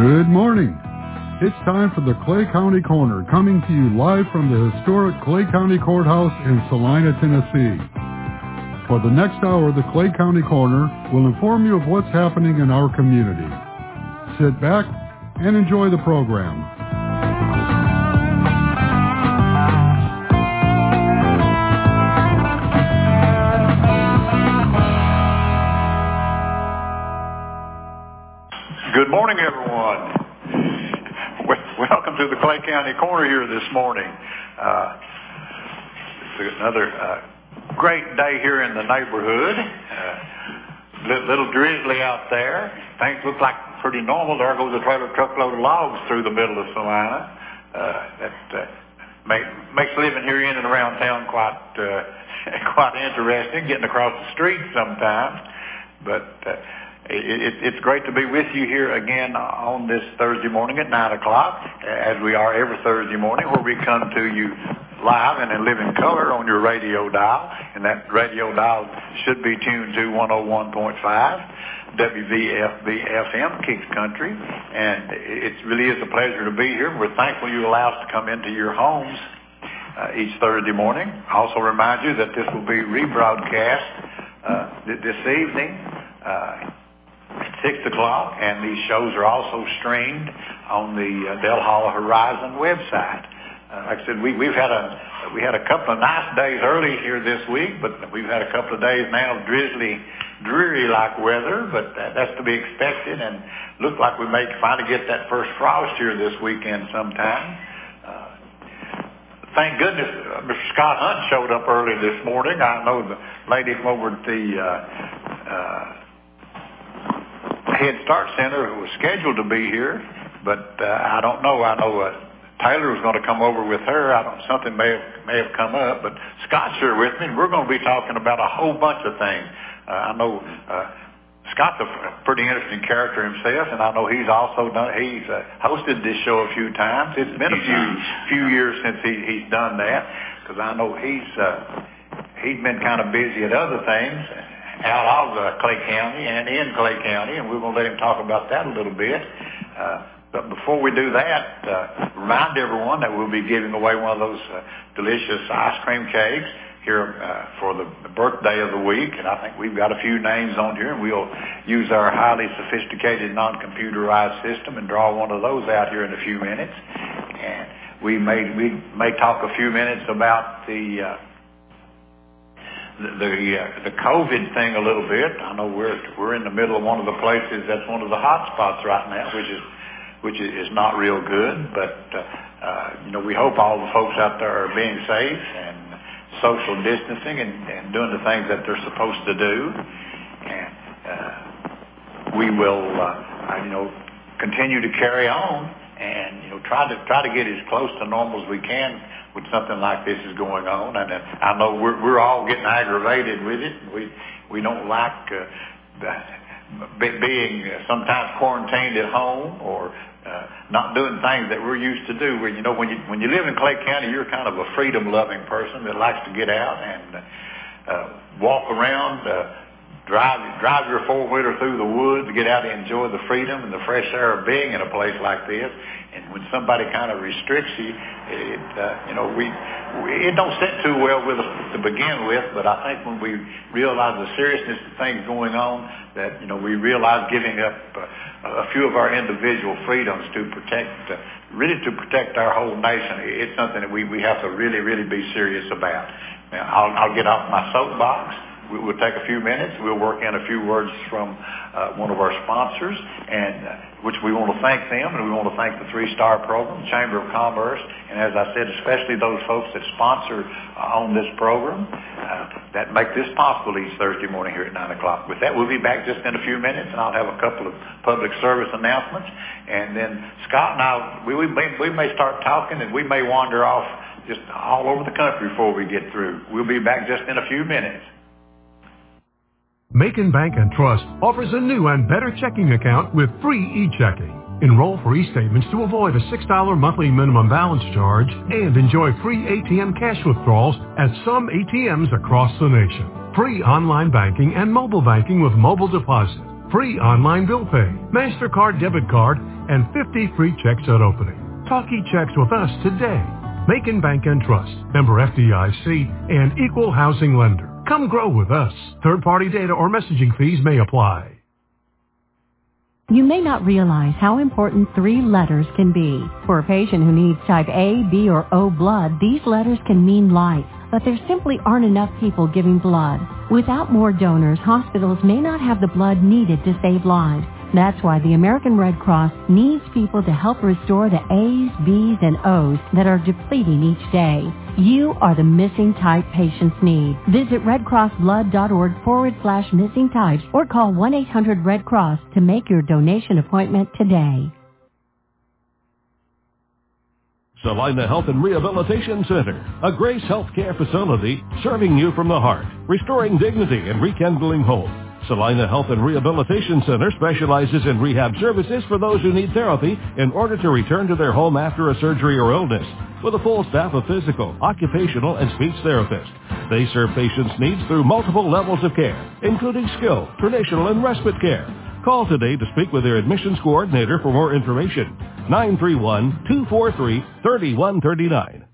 Good morning. It's time for the Clay County Corner, coming to you live from the historic Clay County Courthouse in Salina, Tennessee. For the next hour, the Clay County Corner will inform you of what's happening in our community. Sit back and enjoy the program. Good morning, everyone. Welcome to the Clay County Corner here this morning. It's another great day here in the neighborhood. Little drizzly out there. Things look like pretty normal. There goes a trailer truckload of logs through the middle of Salina. That makes living here in and around town quite interesting, getting across the street sometimes. But it's great to be with you here again on this Thursday morning at 9 o'clock, as we are every Thursday morning, where we come to you live and in living color on your radio dial. And that radio dial should be tuned to 101.5 WVFB-FM, Kings Country. And it really is a pleasure to be here. We're thankful you allow us to come into your homes each Thursday morning. I also remind you that this will be rebroadcast this evening at 6 o'clock, and these shows are also streamed on the Del Holla Horizon website. Like I said, we had a couple of nice days early here this week, but we've had a couple of days now of drizzly, dreary-like weather, but that's to be expected, and looked like we may finally get that first frost here this weekend sometime. Thank goodness Mr. Scott Hunt showed up early this morning. I know the lady from over at the Head Start Center who was scheduled to be here, but I don't know. I know Taylor was going to come over with her. Something may have come up, but Scott's here with me, and we're going to be talking about a whole bunch of things. I know Scott's a pretty interesting character himself, and I know he's hosted this show a few times. It's been a few years since he's done that, because I know he's been kind of busy at other things out of Clay County and in Clay County, and we're going to let him talk about that a little bit. But before we do that, remind everyone that we'll be giving away one of those delicious ice cream cakes here for the birthday of the week, and I think we've got a few names on here, and we'll use our highly sophisticated non-computerized system and draw one of those out here in a few minutes. And we may talk a few minutes about the COVID thing a little bit. I know we're in the middle of one of the places that's one of the hot spots right now, which is not real good. But we hope all the folks out there are being safe and social distancing and doing the things that they're supposed to do. And we will continue to carry on and try to get as close to normal as we can when something like this is going on. And I know we're all getting aggravated with it. We don't like being sometimes quarantined at home or not doing things that we're used to do. When you live in Clay County, you're kind of a freedom-loving person that likes to get out and walk around, drive your four-wheeler through the woods, get out and enjoy the freedom and the fresh air of being in a place like this. And when somebody kind of restricts you, it don't sit too well with us to begin with. But I think when we realize the seriousness of things going on, that we realize giving up a few of our individual freedoms to protect our whole nation, it's something that we have to really, really be serious about. Now, I'll get off my soapbox. We'll take a few minutes. We'll work in a few words from one of our sponsors, and which we want to thank them, and we want to thank the 3-Star Program, Chamber of Commerce, and as I said, especially those folks that sponsor on this program that make this possible each Thursday morning here at 9 o'clock. With that, we'll be back just in a few minutes, and I'll have a couple of public service announcements, and then Scott and I, we may start talking, and we may wander off just all over the country before we get through. We'll be back just in a few minutes. Macon Bank and Trust offers a new and better checking account with free e-checking. Enroll for e-statements to avoid a $6 monthly minimum balance charge and enjoy free ATM cash withdrawals at some ATMs across the nation. Free online banking and mobile banking with mobile deposit. free online bill pay, MasterCard debit card, and 50 free checks at opening. Talk e-checks with us today. Macon Bank and Trust, member FDIC, and equal housing lender. Come grow with us. Third-party data or messaging fees may apply. You may not realize how important 3 letters can be. For a patient who needs type A, B, or O blood, these letters can mean life, but there simply aren't enough people giving blood. Without more donors, hospitals may not have the blood needed to save lives. That's why the American Red Cross needs people to help restore the A's, B's, and O's that are depleting each day. You are the missing type patients need. Visit redcrossblood.org/missing types or call 1-800-RED-CROSS to make your donation appointment today. Salina Health and Rehabilitation Center, a Grace Healthcare facility serving you from the heart, restoring dignity and rekindling hope. Salina Health and Rehabilitation Center specializes in rehab services for those who need therapy in order to return to their home after a surgery or illness, with a full staff of physical, occupational, and speech therapists. They serve patients' needs through multiple levels of care, including skilled, traditional, and respite care. Call today to speak with their admissions coordinator for more information. 931-243-3139.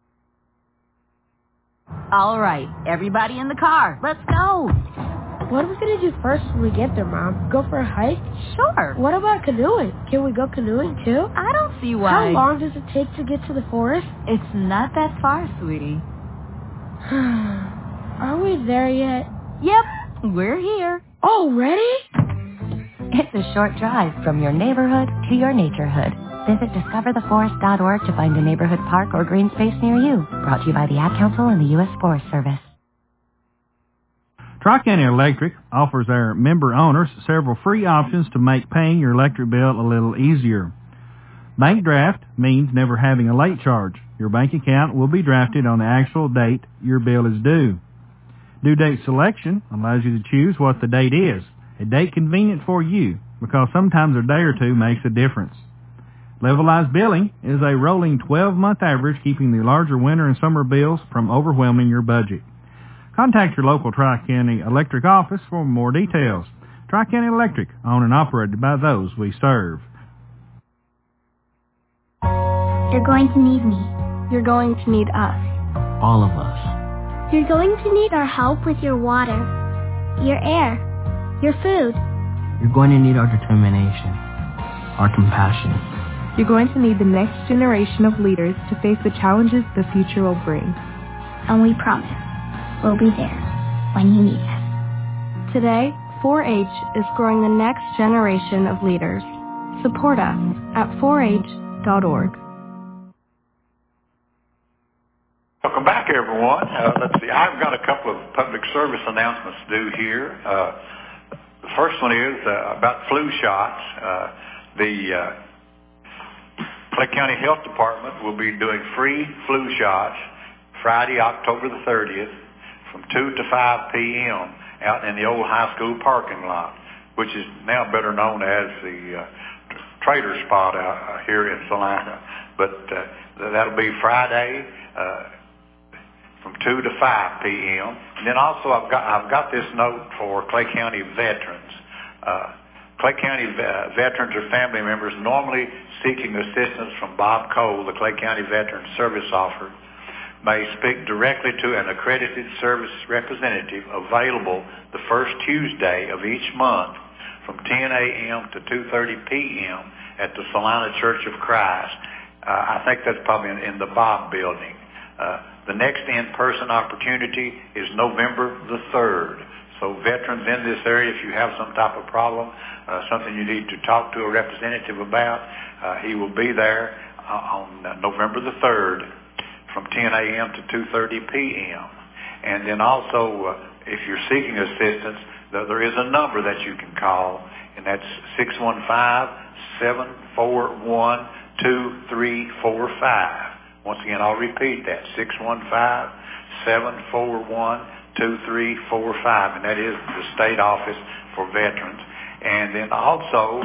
All right, everybody in the car. Let's go. What are we going to do first when we get there, Mom? Go for a hike? Sure. What about canoeing? Can we go canoeing, too? I don't see why. How long does it take to get to the forest? It's not that far, sweetie. Are we there yet? Yep, we're here. Already? It's a short drive from your neighborhood to your naturehood. Visit discovertheforest.org to find a neighborhood park or green space near you. Brought to you by the Ad Council and the U.S. Forest Service. Tri-County Electric offers our member owners several free options to make paying your electric bill a little easier. Bank draft means never having a late charge. Your bank account will be drafted on the actual date your bill is due. Due date selection allows you to choose what the date is, a date convenient for you, because sometimes a day or two makes a difference. Levelized billing is a rolling 12-month average, keeping the larger winter and summer bills from overwhelming your budget. Contact your local Tri-County Electric office for more details. Tri-County Electric, owned and operated by those we serve. You're going to need me. You're going to need us. All of us. You're going to need our help with your water, your air, your food. You're going to need our determination, our compassion. You're going to need the next generation of leaders to face the challenges the future will bring. And we promise we'll be there when you need us. Today, 4-H is growing the next generation of leaders. Support us at 4h.org. Welcome back, everyone. Let's see. I've got a couple of public service announcements to do here. The first one is about flu shots. The Clay County Health Department will be doing free flu shots Friday, October the 30th from 2 to 5 p.m. out in the old high school parking lot, which is now better known as the Trader Spot out here in Salina. But that'll be Friday from 2 to 5 p.m. And then also I've got this note for Clay County veterans. Clay County veterans or family members normally seeking assistance from Bob Cole, the Clay County Veteran Service Officer, may speak directly to an accredited service representative available the first Tuesday of each month from 10 a.m. to 2:30 p.m. at the Salina Church of Christ. I think that's probably in the Bob building. The next in-person opportunity is November the 3rd. So veterans in this area, if you have some type of problem, something you need to talk to a representative about, he will be there on November the 3rd from 10 a.m. to 2:30 p.m. And then also, if you're seeking assistance, there is a number that you can call, and that's 615-741-2345. Once again, I'll repeat that, 615-741-2345, and that is the state office for veterans. And then also,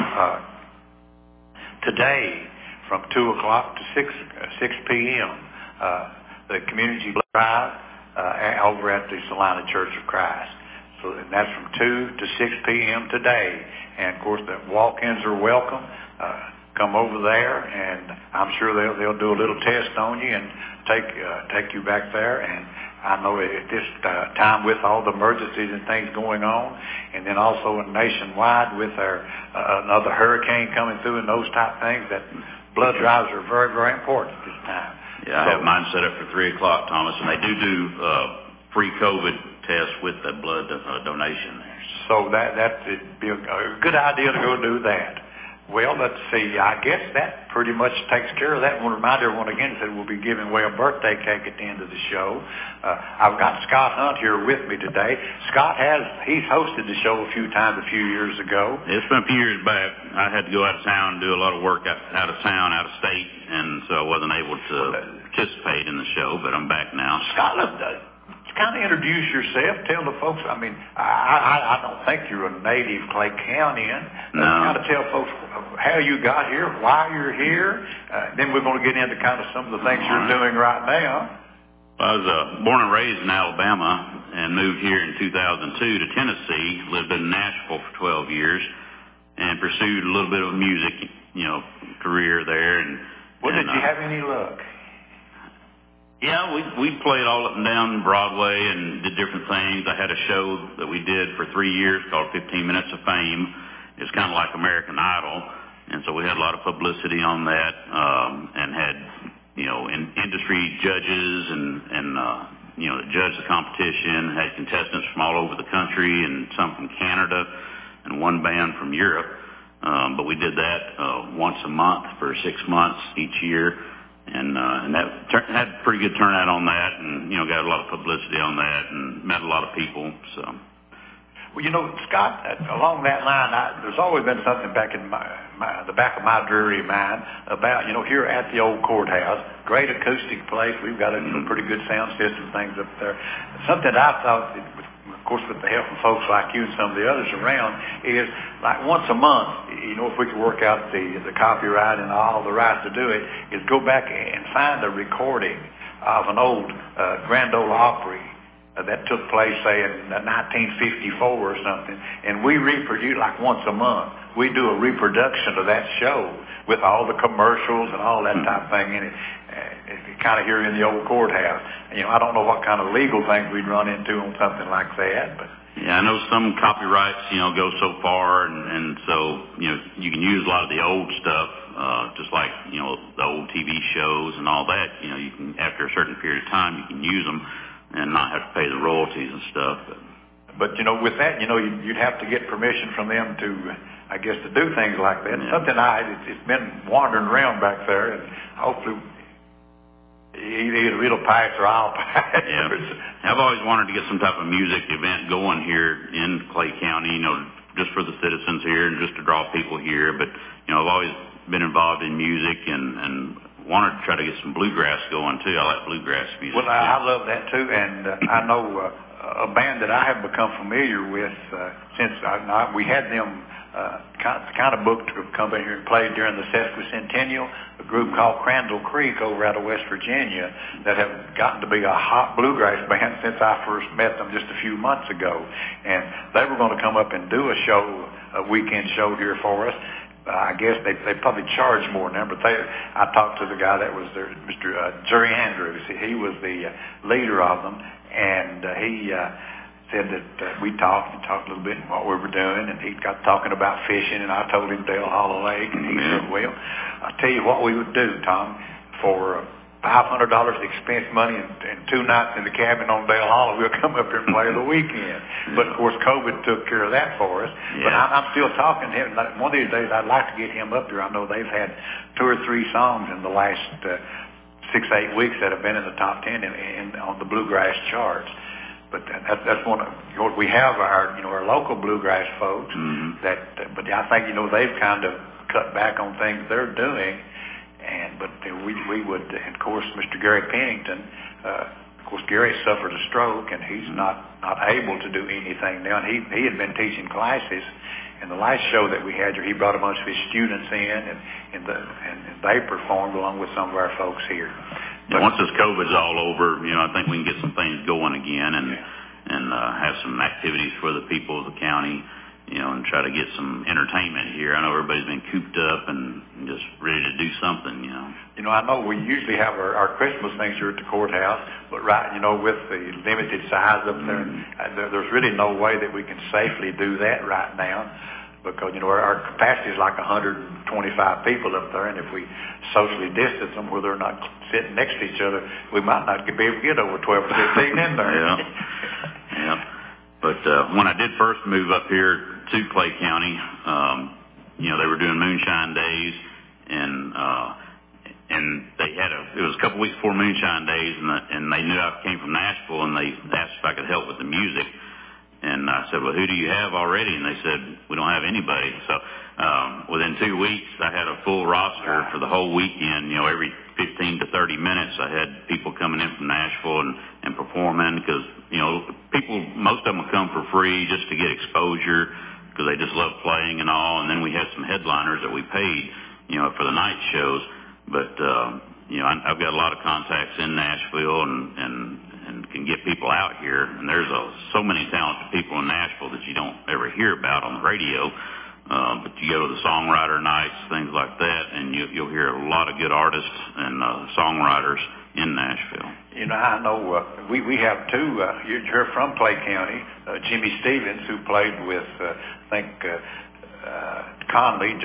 today, from 2 o'clock to 6 p.m., the community drive over at the Salina Church of Christ. So and that's from 2 to 6 p.m. today. And, of course, the walk-ins are welcome. Come over there, and I'm sure they'll do a little test on you and take you back there. And I know at this time with all the emergencies and things going on, and then also nationwide with another hurricane coming through and those type things, that blood drives are very, very important at this time. Yeah, I have mine set up for 3 o'clock, Thomas, and they do free COVID tests with the blood donation there. So that'd be a good idea to go do that. Well, let's see. I guess that pretty much takes care of that. I want to remind everyone again that we'll be giving away a birthday cake at the end of the show. I've got Scott Hunt here with me today. Scott he's hosted the show a few times a few years ago. It's been a few years back. I had to go out of town and do a lot of work out of town, out of state, and so I wasn't able to participate in the show, but I'm back now. Scott, kind of introduce yourself. Tell the folks. I mean, I don't think you're a native Clay County-ian. No. Kind of tell folks how you got here, why you're here. Then we're going to get into kind of some of the things you're doing right now. I was born and raised in Alabama and moved here in 2002 to Tennessee. Lived in Nashville for 12 years and pursued a little bit of music, career there. Did you have any luck? Yeah, we played all up and down Broadway and did different things. I had a show that we did for 3 years called 15 Minutes of Fame. It's kind of like American Idol, and so we had a lot of publicity on that, and had, industry judges and that judged the competition, had contestants from all over the country and some from Canada and one band from Europe. But we did that once a month for 6 months each year. And that had pretty good turnout on that, and got a lot of publicity on that, and met a lot of people. So, well, Scott, along that line, there's always been something back in the back of my dreary mind about here at the old courthouse, great acoustic place. We've got a pretty good sound system, things up there. Something I thought, of course, with the help of folks like you and some of the others around, is like once a month, if we could work out the copyright and all the rights to do it, is go back and find a recording of an old Grand Ole Opry that took place, say, in 1954 or something, and we reproduce like once a month. We do a reproduction of that show with all the commercials and all that type of thing in it. Kind of here in the old courthouse. I don't know what kind of legal things we'd run into on something like that, but. Yeah, I know some copyrights, go so far, and so, you can use a lot of the old stuff, just like, the old TV shows and all that. You can, after a certain period of time, you can use them and not have to pay the royalties and stuff. But with that, you'd have to get permission from them to, I guess, to do things like that. Yeah. Something it's been wandering around back there, and hopefully either it'll pass or I'll pass. Yeah. I've always wanted to get some type of music event going here in Clay County, just for the citizens here and just to draw people here. But, I've always been involved in music and wanted to try to get some bluegrass going, too. I like bluegrass music. Well, I love that, too. And I know a band that I have become familiar with since we had them kind of booked to come in here and play during the Sesquicentennial, a group called Crandall Creek over out of West Virginia that have gotten to be a hot bluegrass band since I first met them just a few months ago. And they were going to come up and do a weekend show here for us. I guess they probably charge more than that, but I talked to the guy that was there, Mr. Jerry Andrews. He was the leader of them, and he said that we talked a little bit about what we were doing, and he got talking about fishing, and I told him Dale Hollow Lake, and he said, well, I'll tell you what we would do, Tom, for $500 expense money and 2 nights in the cabin on Dale Hollow, we'll come up here and play the weekend. But, of course, COVID took care of that for us. Yeah. But I'm still talking to him. One of these days, I'd like to get him up here. I know they've had 2 or 3 songs in the last 6, 8 weeks that have been in the top 10 on the bluegrass charts. But that's one of we have our local bluegrass folks but I think they've kind of cut back on things they're doing, but we would, and of course Mr. Gary Pennington, of course Gary suffered a stroke and he's not able to do anything now. And he had been teaching classes, and the last show that we had here, he brought a bunch of his students in and they performed along with some of our folks here. But once this COVID's all over, I think we can get some things going again and have have some activities for the people of the county, and try to get some entertainment here. I know everybody's been cooped up and just ready to do something, I know we usually have our Christmas things here at the courthouse, but with the limited size up there, there's really no way that we can safely do that right now, because, our capacity is like 125 people up there, and if we socially distance them where they're not sitting next to each other, we might not be able to get over 12 or 15 in there. Yeah. But when I did first move up here to Clay County, they were doing moonshine days, and they had it was a couple weeks before moonshine days, and they knew I came from Nashville, and they asked if I could help with the music. And I said, well, who do you have already? And they said, we don't have anybody. So within 2 weeks, I had a full roster for the whole weekend. Every 15 to 30 minutes, I had people coming in from Nashville and performing, because, people, most of them come for free just to get exposure, because they just love playing and all. And then we had some headliners that we paid, for the night shows. But, I've got a lot of contacts in Nashville and can get people out here. And there's so many talented people in Nashville that you don't ever hear about on the radio. But you go to the songwriter nights, things like that, and you'll hear a lot of good artists and songwriters in Nashville. I know we have two. You're from Clay County. Jimmy Stevens, who played with, Conley.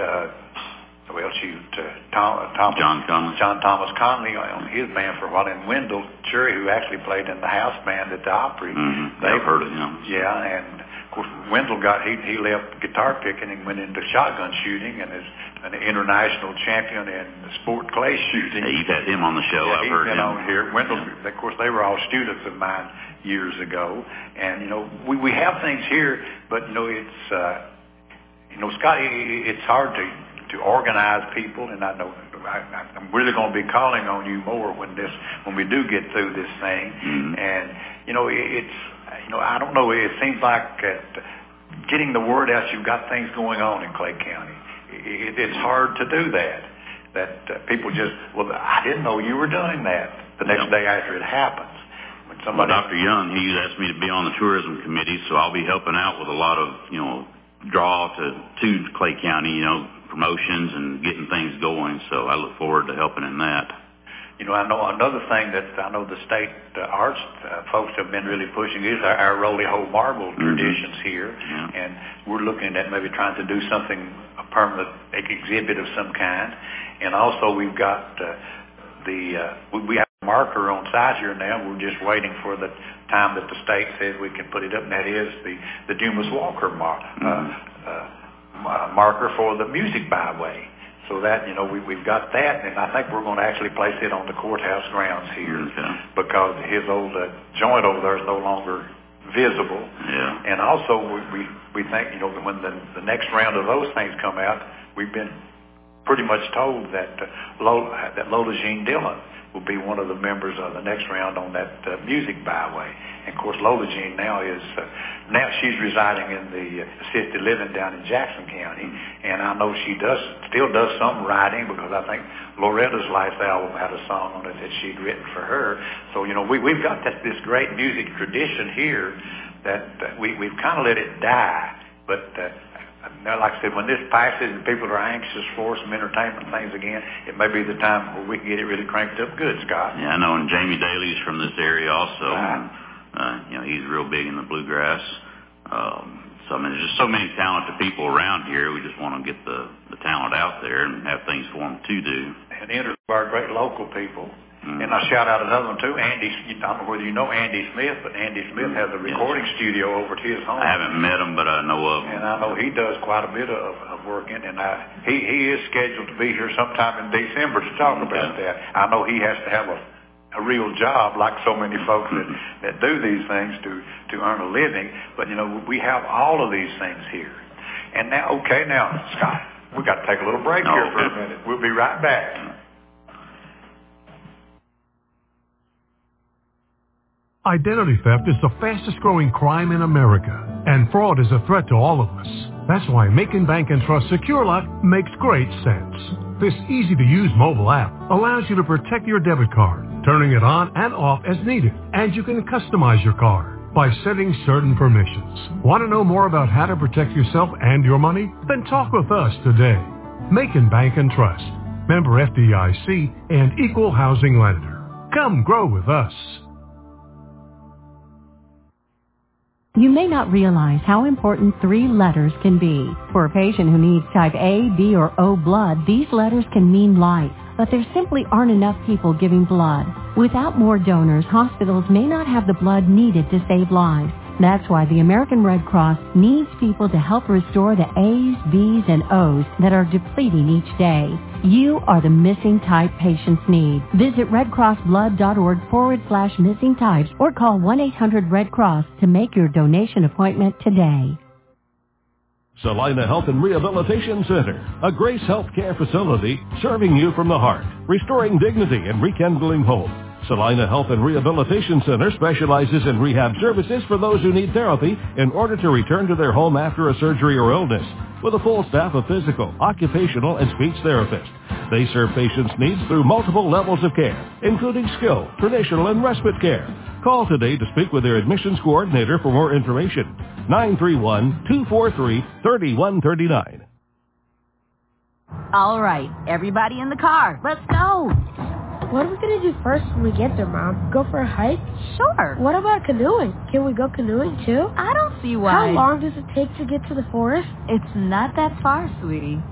John Thomas Conley on his band for a while, and Wendell Cherry, who actually played in the house band at the Opry. They've heard of him. Yeah, and of course Wendell he left guitar picking and went into shotgun shooting, and is an international champion in sport clay shooting. Yeah, you've had him on the show. Yeah, I've heard been him on here. Wendell, of course, they were all students of mine years ago, and we have things here, but it's Scott, it's hard to organize people, and I know I'm really going to be calling on you more when we do get through this thing. And it's I don't know. It seems like getting the word out. You've got things going on in Clay County. It's hard to do that. That people just I didn't know you were doing that. The next day after it happens. Well, Dr. Young, he asked me to be on the tourism committee, so I'll be helping out with a lot of draw to Clay County, promotions and getting things going. So I look forward to helping in that. I know another thing that I know the state arts folks have been really pushing is our roly-hole marble traditions here. And we're looking at maybe trying to do something, a permanent exhibit of some kind. And also we've got we have a marker on site here now. We're just waiting for the time that the state says we can put it up, and that is the Dumas Walker marker for the music byway. So that, we've got that, and I think we're going to actually place it on the courthouse grounds here because his old joint over there is no longer visible. Yeah. And also we think, when the next round of those things come out, we've been pretty much told that Lola Jean Dillon will be one of the members of the next round on that music byway. And of course, Lola Jean now she's residing in the assisted living down in Jackson County, and I know she still does some writing, because I think Loretta's last album had a song on it that she'd written for her. So we've got this great music tradition here that we've kind of let it die, but. Now, like I said, when this passes and people are anxious for some entertainment things again, it may be the time where we can get it really cranked up good, Scott. Yeah, I know, and Jamie Daly's from this area also. Right. And, he's real big in the bluegrass. So, there's just so many talented people around here. We just want to get the talent out there and have things for them to do. And enter our great local people. And I shout out another one too, Andy. I don't know whether you know Andy Smith, but Andy Smith has a recording studio over at his home. I haven't met him, but I know of him. And I know he does quite a bit of work in, and he is scheduled to be here sometime in December to talk about that. I know he has to have a real job, like so many folks that do these things to earn a living. But we have all of these things here. And now, Scott, we got to take a little break here for a minute. We'll be right back. Identity theft is the fastest growing crime in America, and fraud is a threat to all of us. That's why Macon Bank & Trust SecureLock makes great sense. This easy-to-use mobile app allows you to protect your debit card, turning it on and off as needed, and you can customize your card. by setting certain permissions. Want to know more about how to protect yourself and your money? Then talk with us today. Macon Bank and Trust, member FDIC and equal housing lender. Come grow with us. You may not realize how important 3 letters can be. For a patient who needs type A, B, or O blood, these letters can mean life, but there simply aren't enough people giving blood. Without more donors, hospitals may not have the blood needed to save lives. That's why the American Red Cross needs people to help restore the A's, B's, and O's that are depleting each day. You are the missing type patients need. Visit redcrossblood.org/missing types or call 1-800-RED-CROSS to make your donation appointment today. Salina Health and Rehabilitation Center, a Grace Health Care facility serving you from the heart, restoring dignity and rekindling hope. Salina Health and Rehabilitation Center specializes in rehab services for those who need therapy in order to return to their home after a surgery or illness, with a full staff of physical, occupational, and speech therapists. They serve patients' needs through multiple levels of care, including skilled, traditional, and respite care. Call today to speak with their admissions coordinator for more information. 931-243-3139. All right, everybody in the car. Let's go. What are we going to do first when we get there, Mom? Go for a hike? Sure. What about canoeing? Can we go canoeing, too? I don't see why. How long does it take to get to the forest? It's not that far, sweetie.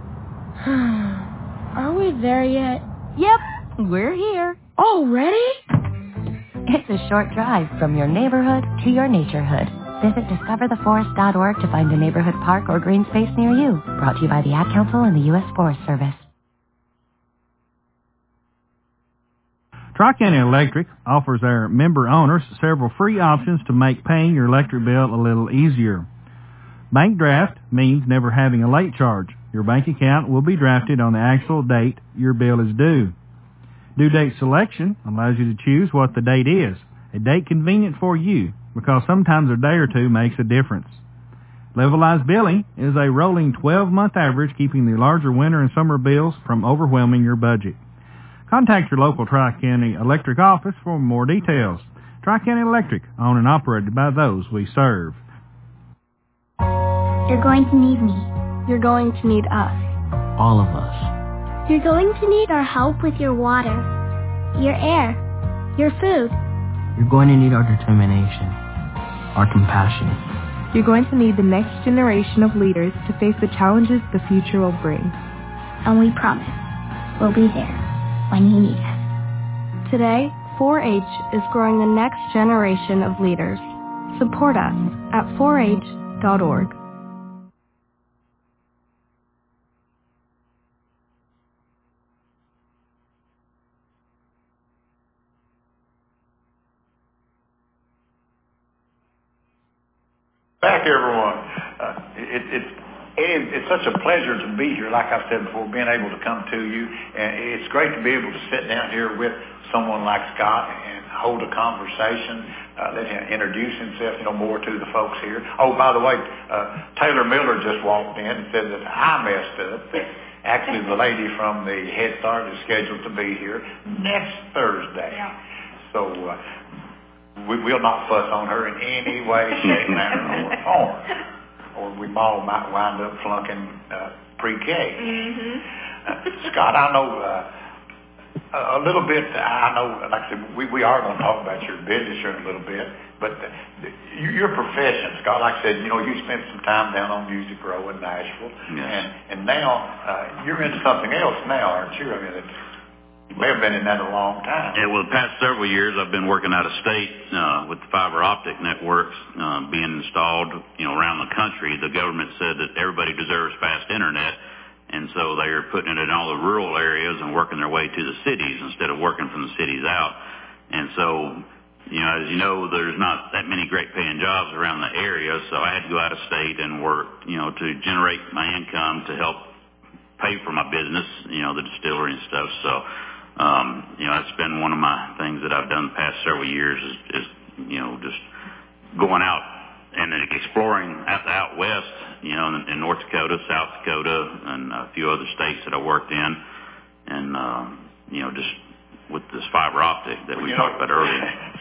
Are we there yet? Yep, we're here. Already? It's a short drive from your neighborhood to your naturehood. Visit discovertheforest.org to find a neighborhood park or green space near you. Brought to you by the Ad Council and the U.S. Forest Service. Tri-County Electric offers their member owners several free options to make paying your electric bill a little easier. Bank draft means never having a late charge. Your bank account will be drafted on the actual date your bill is due. Due date selection allows you to choose what the date is, a date convenient for you, because sometimes a day or two makes a difference. Levelized billing is a rolling 12-month average, keeping the larger winter and summer bills from overwhelming your budget. Contact your local Tri-County Electric office for more details. Tri-County Electric, owned and operated by those we serve. You're going to need me. You're going to need us. All of us. You're going to need our help with your water, your air, your food. You're going to need our determination, our compassion. You're going to need the next generation of leaders to face the challenges the future will bring. And we promise we'll be there when you need us. Today, 4-H is growing the next generation of leaders. Support us at 4h.org. Back, everyone. It's such a pleasure to be here, like I've said before, being able to come to you. And it's great to be able to sit down here with someone like Scott and hold a conversation, let him introduce himself, more to the folks here. Oh, by the way, Taylor Miller just walked in and said that I messed up. Actually, the lady from the Head Start is scheduled to be here next Thursday. Yeah. So we will not fuss on her in any way, shape, manner, or form. Or we all might wind up flunking pre-K. Mm-hmm. Scott, I know a little bit. I know, like I said, we are going to talk about your business here in a little bit. But your profession, Scott, like I said, you spent some time down on Music Row in Nashville. Yes. And now you're into something else now, aren't you? I mean, you may have been in that a long time. Yeah, well, the past several years I've been working out of state with the fiber optic networks being installed, around the country. The government said that everybody deserves fast internet, and so they are putting it in all the rural areas and working their way to the cities instead of working from the cities out. And so, as you know, there's not that many great paying jobs around the area, so I had to go out of state and work, to generate my income to help pay for my business, the distillery and stuff. So, that's been one of my things that I've done the past several years is just going out and exploring out west, in North Dakota, South Dakota, and a few other states that I worked in, and, just with this fiber optic that we talked about earlier.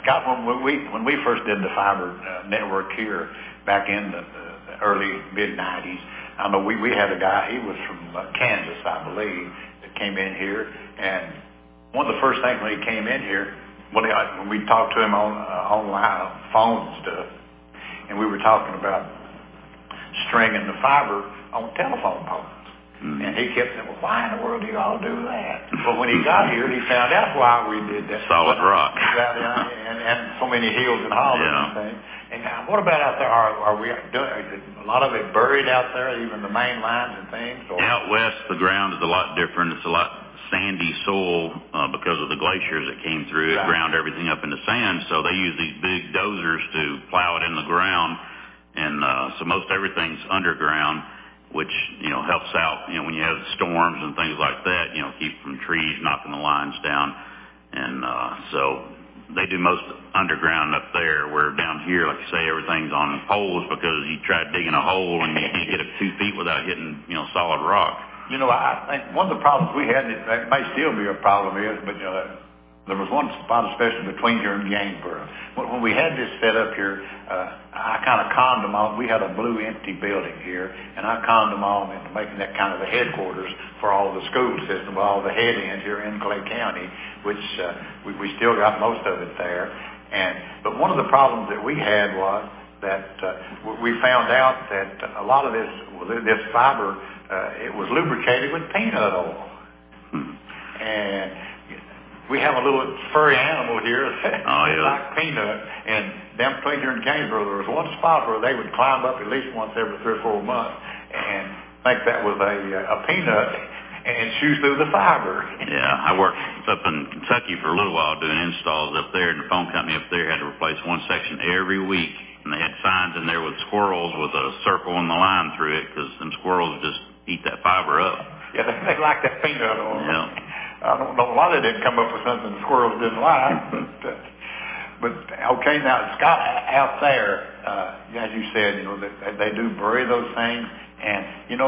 Scott, when we first did the fiber network here back in the early mid-90s, I know we had a guy, he was from Kansas, I believe, that came in here, and one of the first things when he came in here, when we talked to him on online, phone and stuff, and we were talking about stringing the fiber on telephone poles. And he kept saying, well, why in the world do you all do that? Well, when he got here, he found out why we did that. Solid rock. And so many hills and hollows and things. And now, what about out there? Are we doing a lot of it buried out there, even the main lines and things? Or? Out west, the ground is a lot different. It's a lot sandy soil because of the glaciers that came through. It ground everything up into sand, so they use these big dozers to plow it in the ground. And so most everything's underground, which, helps out, when you have storms and things like that, keep from trees knocking the lines down. And so they do most underground up there, where down here, like you say, everything's on poles because you try digging a hole and you can't get it 2 feet without hitting, solid rock. I think one of the problems we had, it may still be a problem is, but there was one spot especially between here and Gainesboro. When we had this set up here, I kind of conned them all. We had a blue empty building here, and I conned them all into making that kind of the headquarters for all the school system, all the head ends here in Clay County, which we still got most of it there. But one of the problems that we had was that we found out that a lot of this fiber, it was lubricated with peanut oil. And we have a little furry animal here like Peanut, and down between here in Gainesboro, there was one spot where they would climb up at least once every 3 or 4 months and think that was a peanut and chew through the fiber. Yeah, I worked up in Kentucky for a little while doing installs up there, and the phone company up there had to replace one section every week, and they had signs in there with squirrels with a circle in the line through it because them squirrels just eat that fiber up. Yeah, they like that peanut oil. Yeah. I don't know why they didn't come up with something the squirrels didn't like, but okay, now Scott, out there, as you said, they do bury those things, and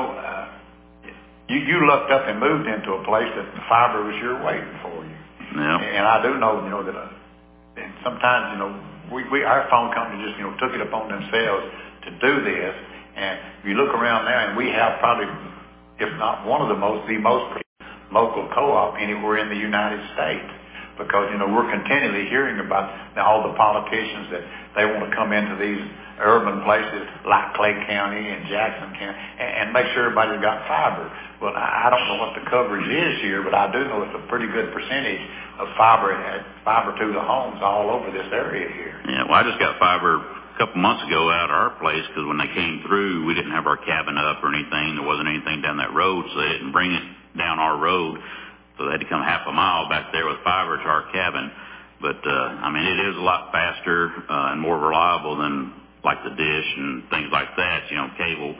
you looked up and moved into a place that the fiber was here waiting for you. Yeah. And I do know, that, and sometimes, our phone company just, took it upon themselves to do this, and you look around now, and we have probably, if not one of the most local co-op anywhere in the United States, because we're continually hearing about all the politicians that they want to come into these urban places like Clay County and Jackson County and make sure everybody's got fiber. Well, I don't know what the coverage is here, but I do know it's a pretty good percentage of fiber to the homes all over this area here. Yeah, well, I just got fiber a couple months ago out of our place because when they came through, we didn't have our cabin up or anything. There wasn't anything down that road, so they didn't bring it down our road, so they had to come half a mile back there with fiber to our cabin. But it is a lot faster and more reliable than like the dish and things like that, cable.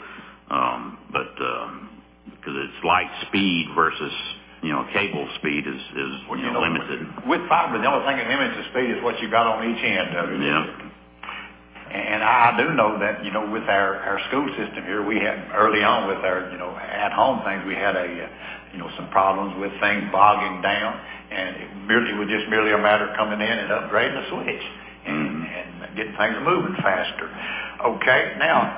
Because it's light speed versus cable speed is limited. With fiber, the only thing that limits the speed is what you got on each end of it. Yeah. And I do know that, with our school system here, we had early on with our, at-home things, we had some problems with things bogging down, and it was just merely a matter of coming in and upgrading the switch and getting things moving faster. Okay, now,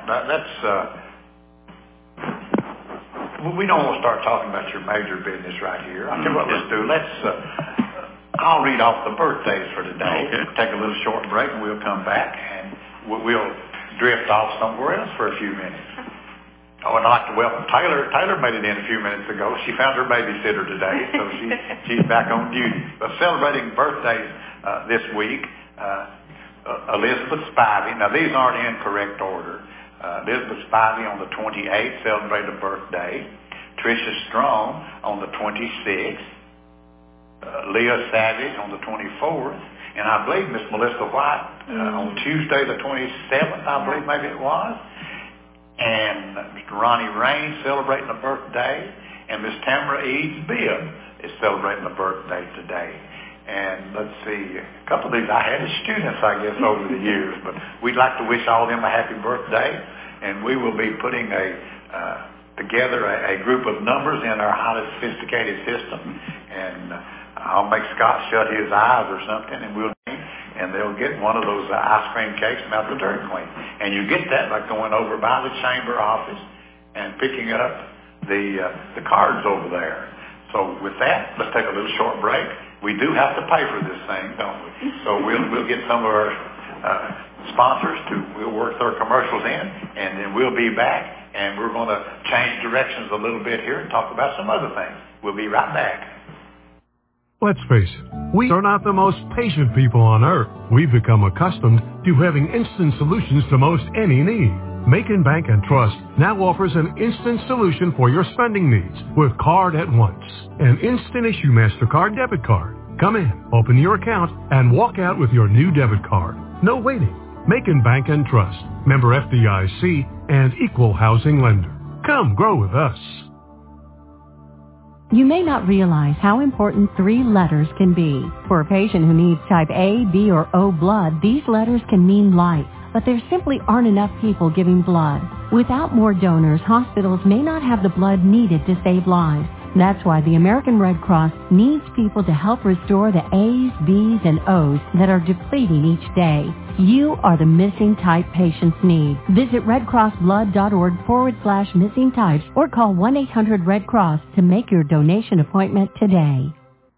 we don't want to start talking about your major business right here. I'll tell you what let's do. I'll read off the birthdays for today. Okay. Take a little short break, and we'll come back, and we'll drift off somewhere else for a few minutes. Oh, and I'd like to welcome Taylor. Taylor made it in a few minutes ago. She found her babysitter today, so she's back on duty. But celebrating birthdays this week, Elizabeth Spivey. Now, these aren't in correct order. Elizabeth Spivey on the 28th celebrated a birthday. Tricia Strong on the 26th. Leah Savage on the 24th. And I believe Miss Melissa White on Tuesday the 27th, I believe maybe it was. And Mr. Ronnie Raines celebrating a birthday. And Miss Tamara Eads Bibb is celebrating a birthday today. And let's see, a couple of these I had as students, I guess, over the years. But we'd like to wish all of them a happy birthday. And we will be putting together a group of numbers in our highly sophisticated system. And I'll make Scott shut his eyes or something, and we'll and they'll get one of those ice cream cakes about the Dairy Queen. And you get that by going over by the chamber office and picking up the cards over there. So with that, let's take a little short break. We do have to pay for this thing, don't we? So we'll get some of our sponsors we'll work their commercials in, and then we'll be back, and we're going to change directions a little bit here and talk about some other things. We'll be right back. Let's face it, we are not the most patient people on earth. We've become accustomed to having instant solutions to most any need. Macon Bank and Trust now offers an instant solution for your spending needs with Card at Once, an instant issue MasterCard debit card. Come in, open your account, and walk out with your new debit card. No waiting. Macon Bank and Trust, member FDIC, and equal housing lender. Come grow with us. You may not realize how important 3 letters can be. For a patient who needs type A, B, or O blood, these letters can mean life, but there simply aren't enough people giving blood. Without more donors, hospitals may not have the blood needed to save lives. That's why the American Red Cross needs people to help restore the A's, B's, and O's that are depleting each day. You are the missing type patients need. Visit redcrossblood.org/missing types or call 1-800-RED-CROSS to make your donation appointment today.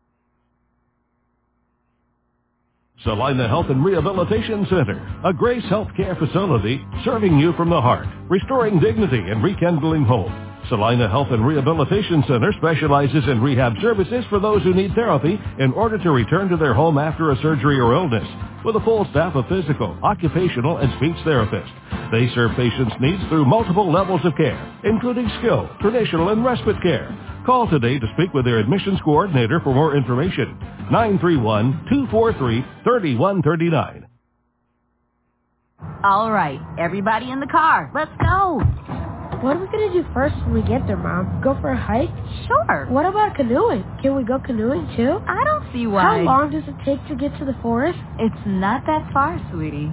Salina Health and Rehabilitation Center, a Grace Healthcare facility serving you from the heart, restoring dignity and rekindling hope. Salina Health and Rehabilitation Center specializes in rehab services for those who need therapy in order to return to their home after a surgery or illness, with a full staff of physical, occupational, and speech therapists. They serve patients' needs through multiple levels of care, including skilled, traditional, and respite care. Call today to speak with their admissions coordinator for more information. 931-243-3139. All right, everybody in the car. Let's go. What are we going to do first when we get there, Mom? Go for a hike? Sure. What about canoeing? Can we go canoeing, too? I don't see why. How long does it take to get to the forest? It's not that far, sweetie.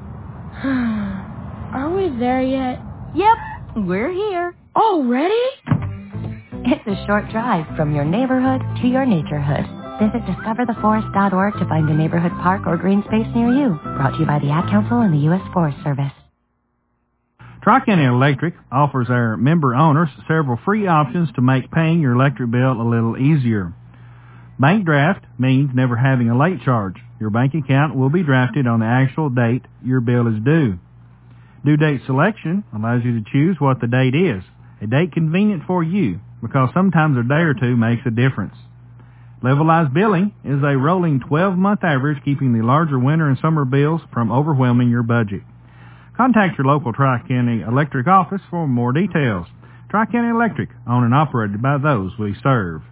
Are we there yet? Yep, we're here. Already? It's a short drive from your neighborhood to your naturehood. Visit discovertheforest.org to find a neighborhood park or green space near you. Brought to you by the Ad Council and the U.S. Forest Service. Tri-County Electric offers our member owners several free options to make paying your electric bill a little easier. Bank draft means never having a late charge. Your bank account will be drafted on the actual date your bill is due. Due date selection allows you to choose what the date is, a date convenient for you, because sometimes a day or two makes a difference. Levelized billing is a rolling 12-month average, keeping the larger winter and summer bills from overwhelming your budget. Contact your local Tri-County Electric office for more details. Tri-County Electric, owned and operated by those we serve.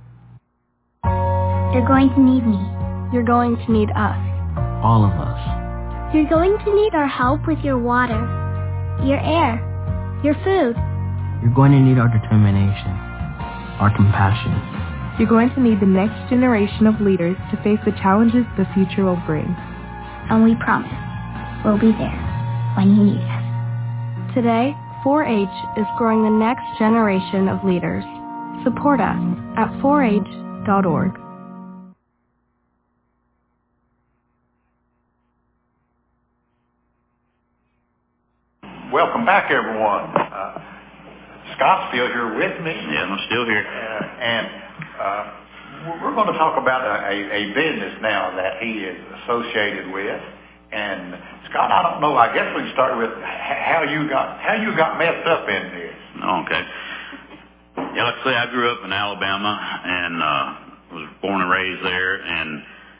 You're going to need me. You're going to need us. All of us. You're going to need our help with your water, your air, your food. You're going to need our determination, our compassion. You're going to need the next generation of leaders to face the challenges the future will bring. And we promise we'll be there when you need us. Today, 4-H is growing the next generation of leaders. Support us at 4h.org. Welcome back, everyone. Scott's still here with me. Yeah, I'm still here. We're going to talk about a business now that he is associated with. And Scott, I don't know. I guess we can start with how you got messed up in this. Okay. Yeah, like I say, I grew up in Alabama and was born and raised there. And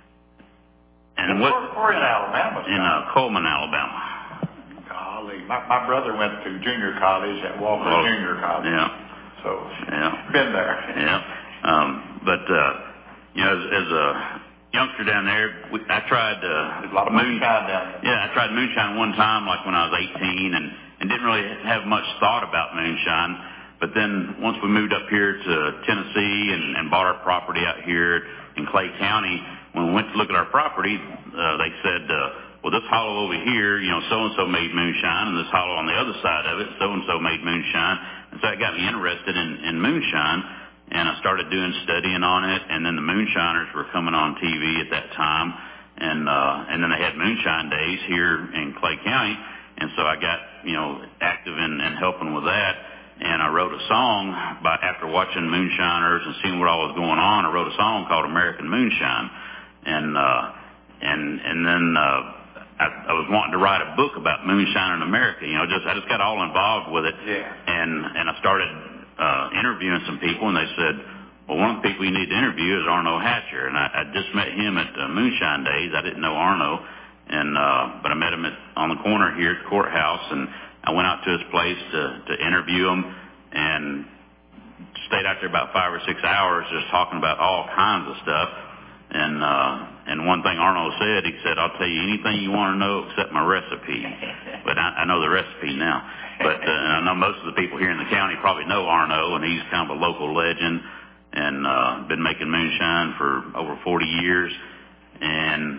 where in Alabama? Scott? In Coleman, Alabama. Golly, my brother went to junior college at Walker Junior College. Yeah. So been there. Yeah. But as a youngster down there, I tried a lot of moonshine down there. Yeah, I tried moonshine one time, like when I was 18, and didn't really have much thought about moonshine. But then once we moved up here to Tennessee and bought our property out here in Clay County, when we went to look at our property, they said, well, this hollow over here, so-and-so made moonshine, and this hollow on the other side of it, so-and-so made moonshine. And so that got me interested in moonshine. And I started doing studying on it, and then the moonshiners were coming on TV at that time. And then they had moonshine days here in Clay County, and so I got, active in helping with that. And I wrote a song after watching moonshiners and seeing what all was going on. I wrote a song called American Moonshine, and then I was wanting to write a book about moonshine in America. I just got all involved with it. Yeah. And I started interviewing some people, and they said, well, one of the people you need to interview is Arno Hatcher. And I just met him at Moonshine Days. I didn't know Arno, but I met him on the corner here at the courthouse, and I went out to his place to interview him, and stayed out there about 5 or 6 hours just talking about all kinds of stuff. And one thing Arno said, he said, I'll tell you anything you want to know except my recipe. But I know the recipe now. But I know most of the people here in the county probably know Arno, and he's kind of a local legend, and been making moonshine for over 40 years. And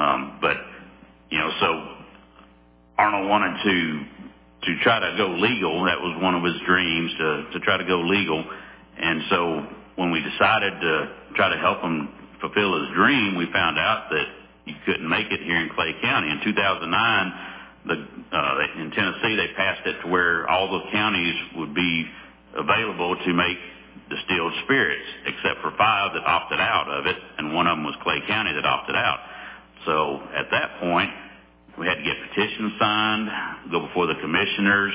so Arno wanted to try to go legal. That was one of his dreams, to try to go legal. And so when we decided to try to help him fulfill his dream, we found out that you couldn't make it here in Clay County. In 2009, in Tennessee, they passed it to where all the counties would be available to make distilled spirits, except for 5 that opted out of it, and one of them was Clay County that opted out. So at that point, we had to get petitions signed, go before the commissioners,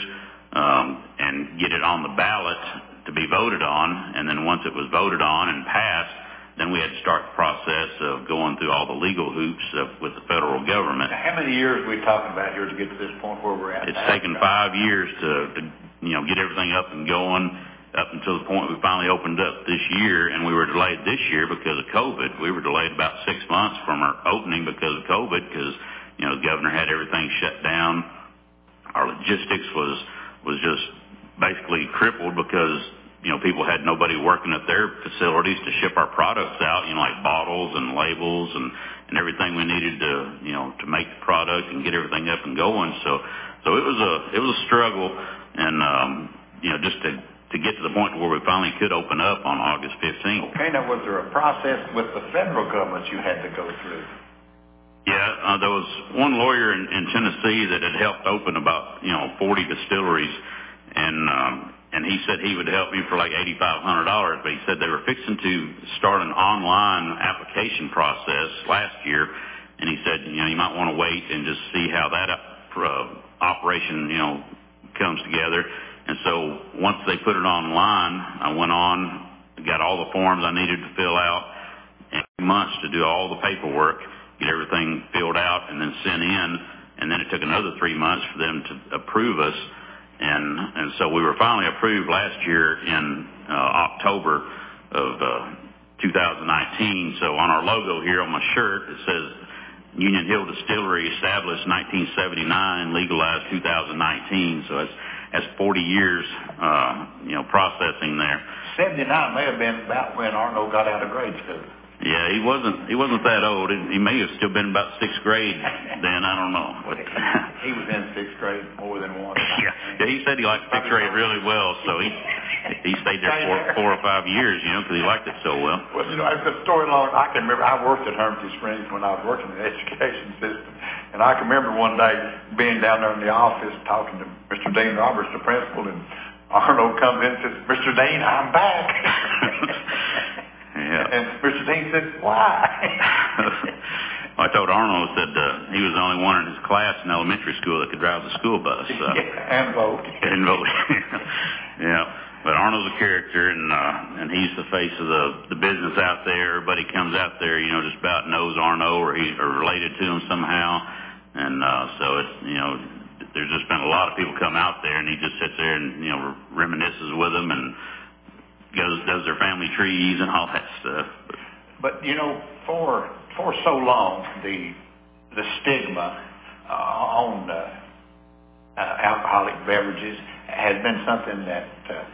and get it on the ballot to be voted on. And then once it was voted on and passed, then we had to start the process of going through all the legal hoops with the federal government. Now, how many years are we talking about here to get to this point where we're at? It's taken 5 years to get everything up and going, up until the point we finally opened up this year. And we were delayed this year because of COVID. We were delayed about 6 months from our opening because of COVID, because the governor had everything shut down. Our logistics was just basically crippled because people had nobody working at their facilities to ship our products out, like bottles and labels and everything we needed to make the product and get everything up and going. So it was a struggle, and just to get to the point where we finally could open up on August 15th. Okay, now was there a process with the federal government you had to go through? Yeah, there was one lawyer in Tennessee that had helped open about 40 distilleries, and he said he would help me for like $8,500, but he said they were fixing to start an online application process last year, and he said you might want to wait and just see how that operation comes together. And so once they put it online, I went on, got all the forms I needed to fill out, and months to do all the paperwork, get everything filled out and then sent in, and then it took another 3 months for them to approve us. And so we were finally approved last year in October of 2019. So on our logo here on my shirt, it says Union Hill Distillery, established 1979, legalized 2019. So that's 40 years, processing there. 79 may have been about when Arno got out of grade school. Yeah, he wasn't that old. He may have still been about 6th grade then. I don't know. He was in 6th grade more than once. Yeah, he said he liked 6th grade really well, so he stayed there for 4 or 5 years, because he liked it so well. Well, it's a story long. I can remember I worked at Hermitage Springs when I was working in the education system, and I can remember one day being down there in the office talking to Mr. Dean Roberts, the principal, and Arno comes in and says, "Mr. Dean, I'm back." Yeah. And Mr. Dean said, "Why?" I told Arnold that he was the only one in his class in elementary school that could drive the school bus. And vote. And vote. Yeah. But Arnold's a character, and he's the face of the business out there. Everybody comes out there, just about knows Arno or related to him somehow. And so it's, there's just been a lot of people come out there, and he just sits there and, reminisces with them and does their family trees and all that stuff. But for so long, the stigma on alcoholic beverages has been something that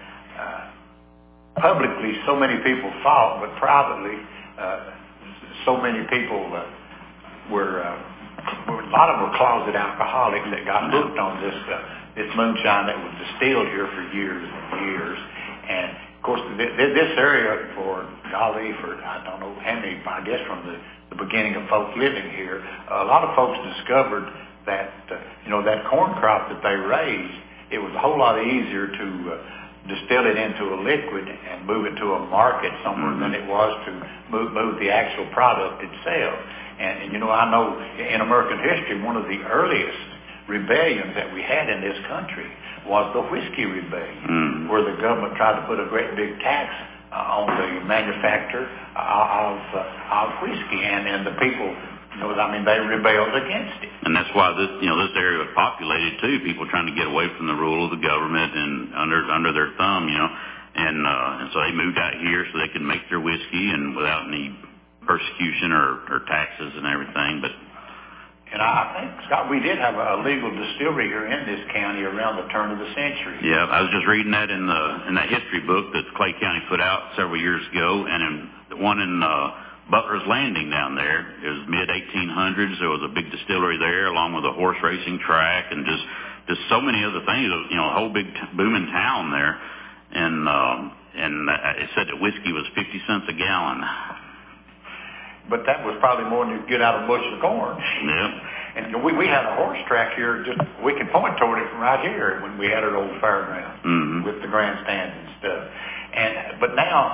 publicly so many people fought, but privately so many people were a lot of them were closet alcoholics that got hooked on this moonshine that was distilled here for years and years. And of course, this area for I don't know how many, I guess from the beginning of folks living here, a lot of folks discovered that, that corn crop that they raised, it was a whole lot easier to distill it into a liquid and move it to a market somewhere than it was to move the actual product itself. And I know in American history, one of the earliest rebellions that we had in this country was the Whiskey Rebellion, where the government tried to put a great big tax on the manufacture of whiskey, and the people, they rebelled against it. And that's why this area was populated too. People trying to get away from the rule of the government and under their thumb, and so they moved out here so they could make their whiskey and without any persecution or taxes and everything. And I think, Scott, we did have a legal distillery here in this county around the turn of the century. Yeah, I was just reading that in that history book that Clay County put out several years ago, and in the one in Butler's Landing down there, it was mid-1800s. There was a big distillery there, along with a horse racing track, and just so many other things. A whole big booming town there, and it said that whiskey was 50 cents a gallon. But that was probably more than you get out of a bushel of corn. Yeah. And we had a horse track here, we can point toward it from right here when we had our old fairground with the grandstands and stuff. But now,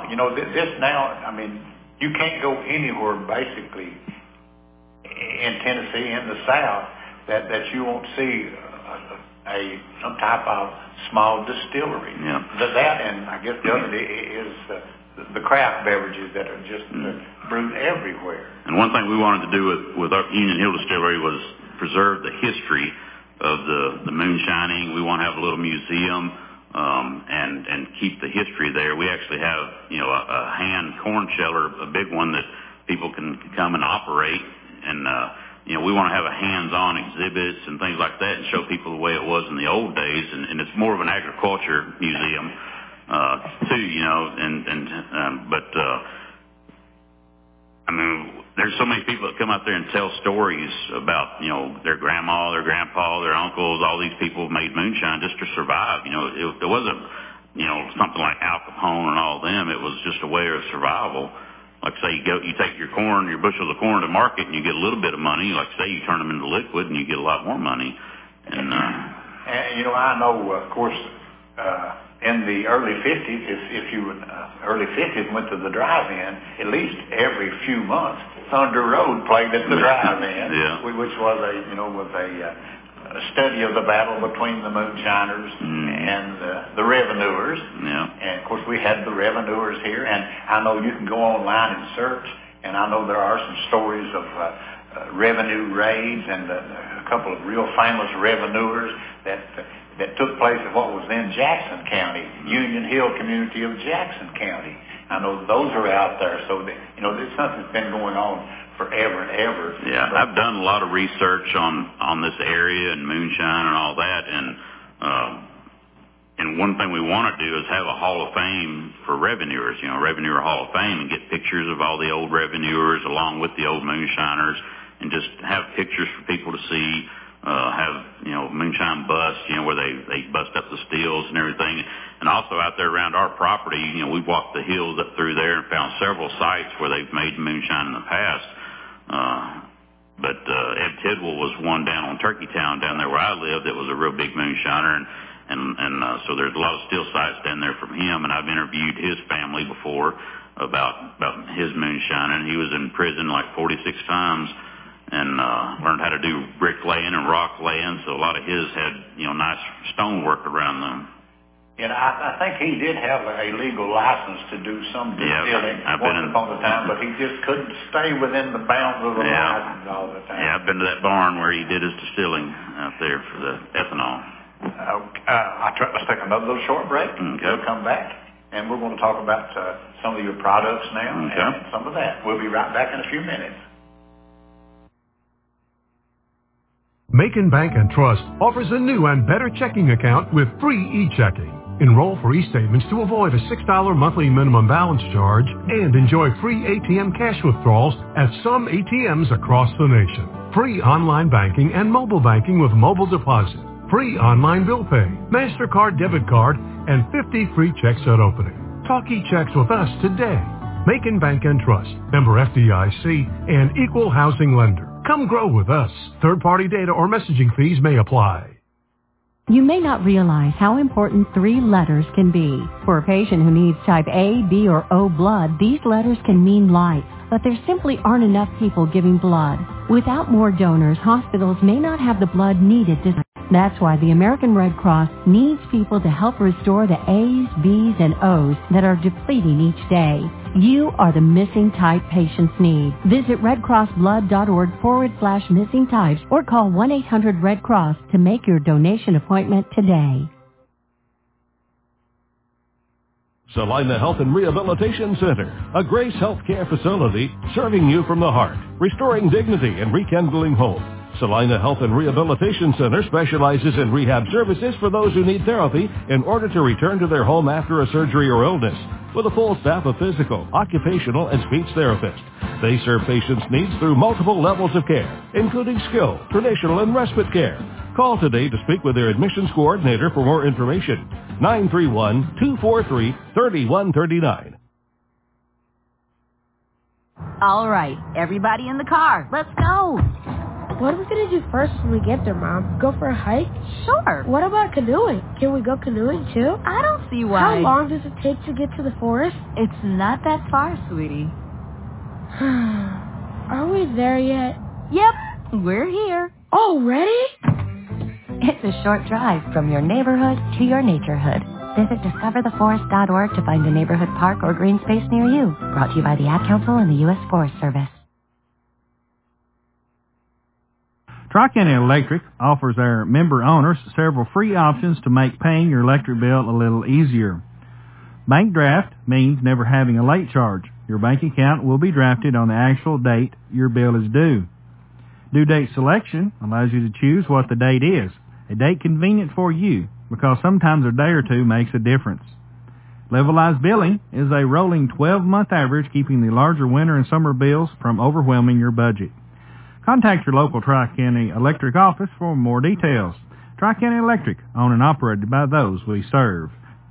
you can't go anywhere basically in Tennessee, in the South, that you won't see some type of small distillery. Yeah. That, and I guess the other is the craft beverages that are just brewed everywhere. And one thing we wanted to do with our Union Hill Distillery was preserve the history of the moonshining. We want to have a little museum and keep the history there. We actually have a hand corn sheller, a big one that people can come and operate, and we want to have a hands-on exhibits and things like that and show people the way it was in the old days. And it's more of an agriculture museum too, there's so many people that come out there and tell stories about, their grandma, their grandpa, their uncles, all these people made moonshine just to survive. It wasn't, something like Al Capone and all them. It was just a way of survival. Like say you take your bushels of corn to market and you get a little bit of money. Like say you turn them into liquid and you get a lot more money. And I know, of course, in the early 50s, if you early 50s went to the drive-in, at least every few months, Thunder Road played at the drive-in, which was a study of the battle between the moonshiners and the revenuers. Yeah. And of course, we had the revenuers here, and I know you can go online and search, and I know there are some stories of revenue raids and a couple of real famous revenuers that took place in what was then Jackson County, Union Hill community of Jackson County. I know those are out there, so there's something that's been going on forever and ever. Yeah, I've done a lot of research on this area and moonshine and all that, and one thing we want to do is have a Hall of Fame for revenuers, Revenuer Hall of Fame, and get pictures of all the old revenuers along with the old moonshiners, and just have pictures for people to see. Have moonshine busts, where they bust up the stills and everything, and also out there around our property, we walked the hills up through there and found several sites where they've made moonshine in the past. But Ed Tidwell was one down on Turkey Town down there where I lived that was a real big moonshiner, and so there's a lot of still sites down there from him, and I've interviewed his family before about his moonshine, and he was in prison like 46 times. And learned how to do bricklaying and rock laying, so a lot of his had nice stonework around them. And I think he did have a legal license to do some distilling once upon a time, but he just couldn't stay within the bounds of the license all the time. Yeah, I've been to that barn where he did his distilling out there for the ethanol. Let's take another little short break. Okay. We'll come back, and we're going to talk about some of your products now and some of that. We'll be right back in a few minutes. Macon Bank and Trust offers a new and better checking account with free e-checking. Enroll for e-statements to avoid a $6 monthly minimum balance charge and enjoy free ATM cash withdrawals at some ATMs across the nation. Free online banking and mobile banking with mobile deposit. Free online bill pay, MasterCard debit card, and 50 free checks at opening. Talk e-checks with us today. Macon Bank and Trust, member FDIC, and equal housing lender. Come grow with us. Third-party data or messaging fees may apply. You may not realize how important 3 letters can be. For a patient who needs type A, B, or O blood, these letters can mean life, but there simply aren't enough people giving blood. Without more donors, hospitals may not have the blood needed to. That's why the American Red Cross needs people to help restore the A's, B's, and O's that are depleting each day. You are the missing type patients need. Visit redcrossblood.org/missing types or call 1-800-RED-CROSS to make your donation appointment today. Salina Health and Rehabilitation Center, a Grace Healthcare facility serving you from the heart, restoring dignity and rekindling hope. Salina Health and Rehabilitation Center specializes in rehab services for those who need therapy in order to return to their home after a surgery or illness, with a full staff of physical, occupational, and speech therapists. They serve patients' needs through multiple levels of care, including skilled, traditional, and respite care. Call today to speak with their admissions coordinator for more information. 931-243-3139. All right, everybody in the car. Let's go. What are we going to do first when we get there, Mom? Go for a hike? Sure. What about canoeing? Can we go canoeing, too? I don't see why. How long does it take to get to the forest? It's not that far, sweetie. Are we there yet? Yep, we're here. Already? It's a short drive from your neighborhood to your naturehood. Visit discovertheforest.org to find a neighborhood park or green space near you. Brought to you by the Ad Council and the U.S. Forest Service. Tri-County Electric offers their member owners several free options to make paying your electric bill a little easier. Bank draft means never having a late charge. Your bank account will be drafted on the actual date your bill is due. Due date selection allows you to choose what the date is, a date convenient for you, because sometimes a day or two makes a difference. Levelized billing is a rolling 12-month average, keeping the larger winter and summer bills from overwhelming your budget. Contact your local Tri-County Electric office for more details. Tri-County Electric, owned and operated by those we serve.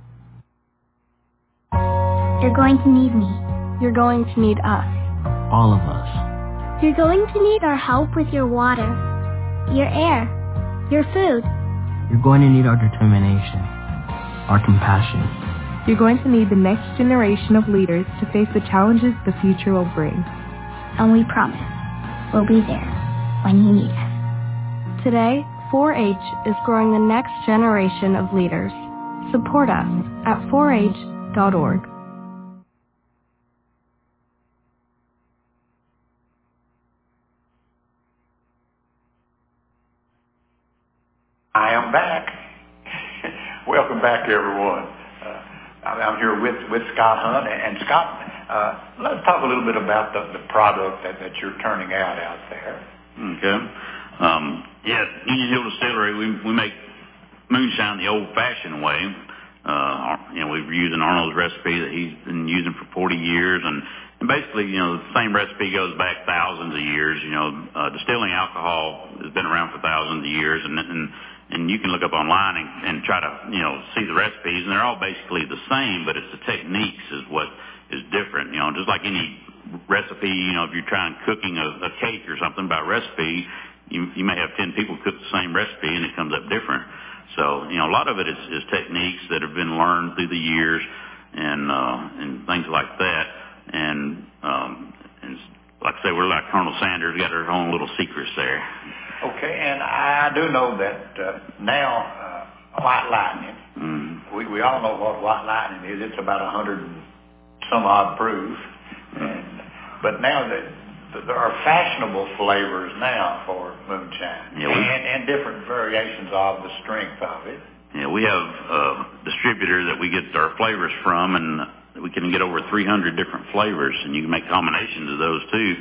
You're going to need me. You're going to need us. All of us. You're going to need our help with your water, your air, your food. You're going to need our determination, our compassion. You're going to need the next generation of leaders to face the challenges the future will bring. And we promise we'll be there when you need us. Today, 4-H is growing the next generation of leaders. Support us at 4h.org. I am back. Welcome back, everyone. I'm here with Scott Hunt. And Scott, let's talk a little bit about the product that you're turning out there. Okay. Union Hill Distillery, we make moonshine the old-fashioned way. We're using Arnold's recipe that he's been using for 40 years. And basically, the same recipe goes back thousands of years. Distilling alcohol has been around for thousands of years. And you can look up online and try to, see the recipes, and they're all basically the same, but it's the techniques is what is different. Just like any recipe, if you're trying cooking a cake or something by recipe, you may have 10 people cook the same recipe and it comes up different. So, a lot of it is techniques that have been learned through the years and things like that. And like I say, we're like Colonel Sanders, got our own little secrets there. Okay, and I do know that now white lightning, we all know what white lightning is. It's about 100 and some odd proof. But now there are fashionable flavors now for moonshine and different variations of the strength of it. Yeah, we have a distributor that we get our flavors from, and we can get over 300 different flavors, and you can make combinations of those too.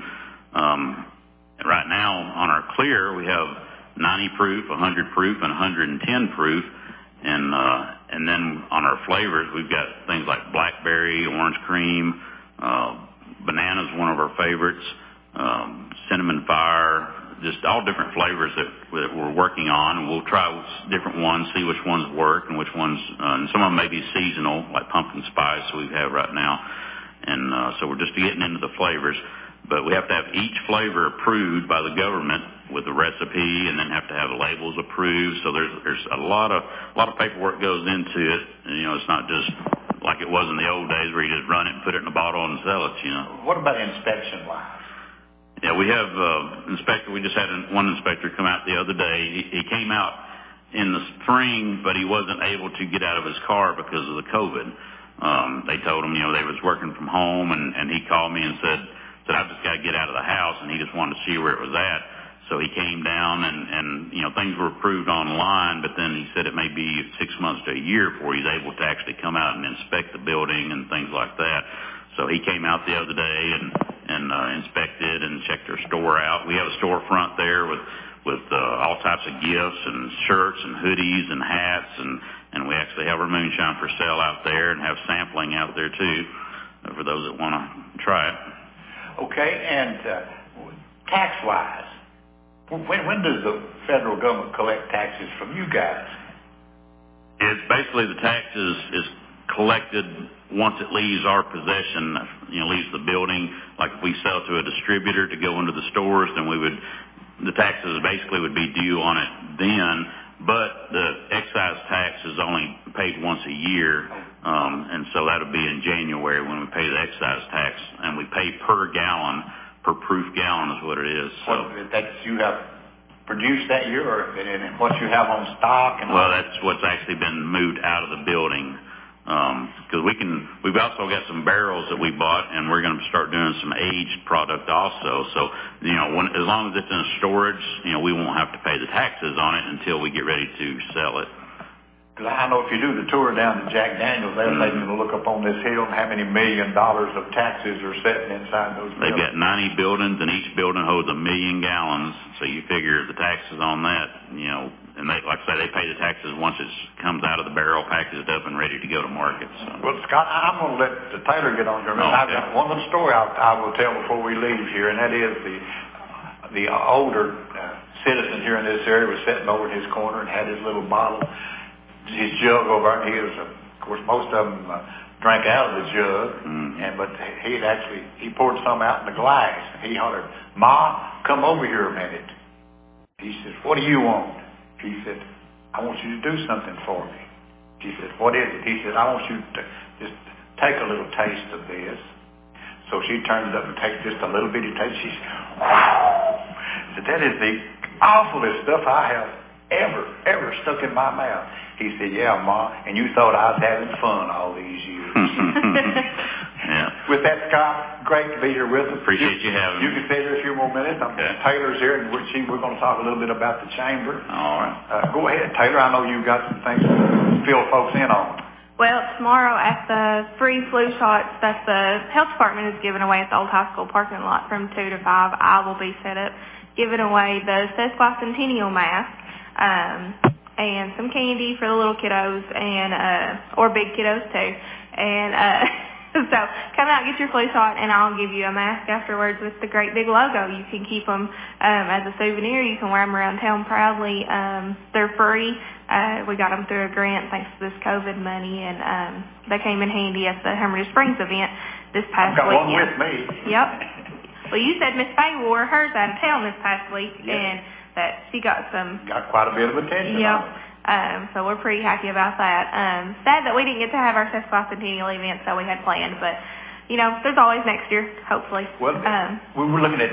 Right now on our clear, we have 90 proof, 100 proof, and 110 proof. And then on our flavors, we've got things like blackberry, orange cream, banana's one of our favorites, cinnamon fire, just all different flavors that we're working on. And we'll try different ones, see which ones work and which ones, and some of them may be seasonal, like pumpkin spice we have right now. And so we're just getting into the flavors. But we have to have each flavor approved by the government with the recipe, and then have to have the labels approved. So there's a lot of paperwork goes into it. And, it's not just like it was in the old days where you just run it and put it in a bottle and sell it. What about inspection-wise? Yeah, we have inspector. We just had one inspector come out the other day. He came out in the spring, but he wasn't able to get out of his car because of the COVID. They told him, they was working from home, and he called me and said, I've just got to get out of the house, and he just wanted to see where it was at. So he came down, and things were approved online, but then he said it may be 6 months to a year before he's able to actually come out and inspect the building and things like that. So he came out the other day and inspected and checked our store out. We have a storefront there with all types of gifts and shirts and hoodies and hats, and we actually have our moonshine for sale out there and have sampling out there too for those that want to try it. Okay, and tax-wise, when does the federal government collect taxes from you guys? It's basically the taxes is collected once it leaves our possession, leaves the building. Like if we sell to a distributor to go into the stores, then the taxes basically would be due on it then. But the excise tax is only paid once a year, and so that would be in January when we pay the excise tax, and we pay per gallon, per proof gallon is what it is. So that's you have produced that year, or and what you have on stock? Well, that's what's actually been moved out of the building. Because we've also got some barrels that we bought, and we're going to start doing some aged product also. So, as long as it's in storage, we won't have to pay the taxes on it until we get ready to sell it. Because I know if you do the tour down to Jack Daniels, they'll take you to look up on this hill and how many $1 million of taxes are sitting inside those buildings. They've got 90 buildings, and each building holds 1 million gallons. So you figure the taxes on that, and they, like I say, they pay the taxes once it comes out of the barrel, packaged up, and ready to go to market. So. Well, Scott, I'm going to let Taylor get on here. Okay. I've got one little story I will tell before we leave here, and that is the older citizen here in this area was sitting over in his corner and had his little bottle, his jug over, and he was, of course, most of them drank out of the jug, but he poured some out in the glass. He hollered, "Ma, come over here a minute." He said, "What do you want?" He said, "I want you to do something for me." She said, "What is it?" He said, "I want you to just take a little taste of this." So she turns up and takes just a little bitty taste. She said, "Wow." She said, "That is the awfulest stuff I have ever stuck in my mouth." He said, "Yeah, Ma, and you thought I was having fun all these years." Yeah. With that, Scott, great to be here with us. Appreciate you having me. You can stay here a few more minutes. Taylor's here, and we're going to talk a little bit about the chamber. All right. Go ahead, Taylor. I know you've got some things to fill folks in on. Well, tomorrow at the free flu shots that the health department is giving away at the old high school parking lot from 2 to 5, I will be set up giving away the sesquicentennial mask. And some candy for the little kiddos and or big kiddos too. And so come out, get your flu shot, and I'll give you a mask afterwards with the great big logo. You can keep them as a souvenir. You can wear them around town proudly. They're free. We got them through a grant thanks to this COVID money, and they came in handy at the Hermitage Springs event this past weekend. I've got one with me. Yep. Well, you said Miss Faye wore hers out of town this past week, and that she got quite a bit of attention. Yeah. So we're pretty happy about that. Sad that we didn't get to have our sesquicentennial event that we had planned, but there's always next year, hopefully. Well, we were looking at